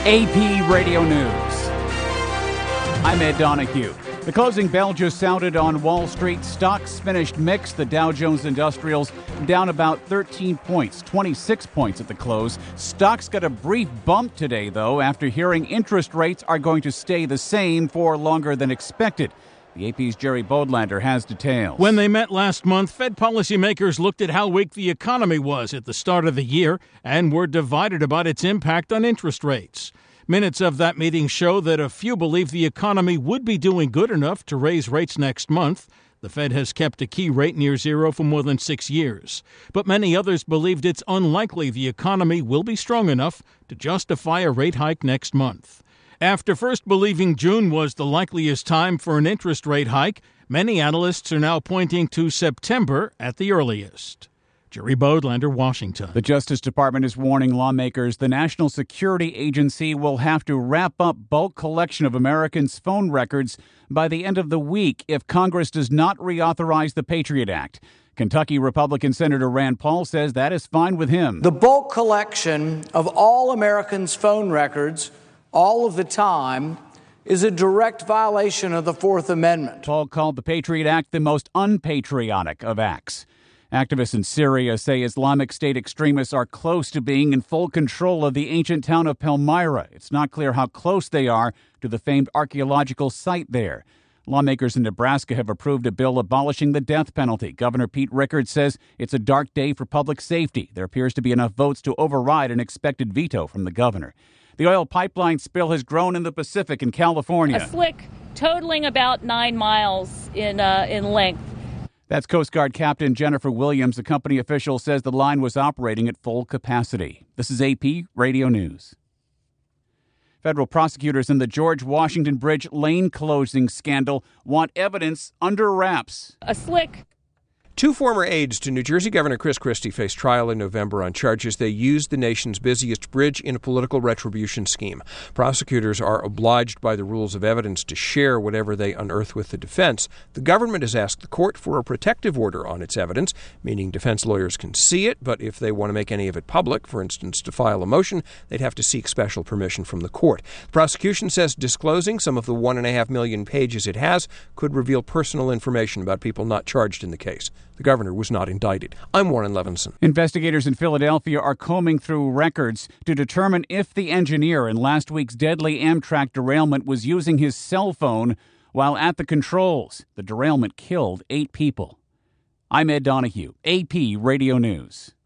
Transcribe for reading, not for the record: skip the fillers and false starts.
AP Radio News. I'm Ed Donahue. The closing bell just sounded on Wall Street. Stocks finished mixed. The Dow Jones Industrials down about 13 points, 26 points at the close. Stocks got a brief bump today, though, after hearing interest rates are going to stay the same for longer than expected. The AP's Jerry Bodlander has details. When they met last month, Fed policymakers looked at how weak the economy was at the start of the year and were divided about its impact on interest rates. Minutes of that meeting show that a few believe the economy would be doing good enough to raise rates next month. The Fed has kept a key rate near zero for more than 6 years. But many others believed it's unlikely the economy will be strong enough to justify a rate hike next month. After first believing June was the likeliest time for an interest rate hike, many analysts are now pointing to September at the earliest. Jerry Bodlander, Washington. The Justice Department is warning lawmakers the National Security Agency will have to wrap up bulk collection of Americans' phone records by the end of the week if Congress does not reauthorize the Patriot Act. Kentucky Republican Senator Rand Paul says that is fine with him. The bulk collection of all Americans' phone records all of the time is a direct violation of the Fourth Amendment. Paul called the Patriot Act the most unpatriotic of acts. Activists in Syria say Islamic State extremists are close to being in full control of the ancient town of Palmyra. It's not clear how close they are to the famed archaeological site there. Lawmakers in Nebraska have approved a bill abolishing the death penalty. Governor Pete Rickard says it's a dark day for public safety. There appears to be enough votes to override an expected veto from the governor. The oil pipeline spill has grown in the Pacific in California. A slick totaling about 9 miles in length. That's Coast Guard Captain Jennifer Williams. The company official says the line was operating at full capacity. This is AP Radio News. Federal prosecutors in the George Washington Bridge lane closing scandal want evidence under wraps. A slick. 2 former aides to New Jersey Governor Chris Christie face trial in November on charges they used the nation's busiest bridge in a political retribution scheme. Prosecutors are obliged by the rules of evidence to share whatever they unearth with the defense. The government has asked the court for a protective order on its evidence, meaning defense lawyers can see it, but if they want to make any of it public, for instance, to file a motion, they'd have to seek special permission from the court. The prosecution says disclosing some of the 1.5 million pages it has could reveal personal information about people not charged in the case. The governor was not indicted. I'm Warren Levinson. Investigators in Philadelphia are combing through records to determine if the engineer in last week's deadly Amtrak derailment was using his cell phone while at the controls. The derailment killed 8 people. I'm Ed Donahue, AP Radio News.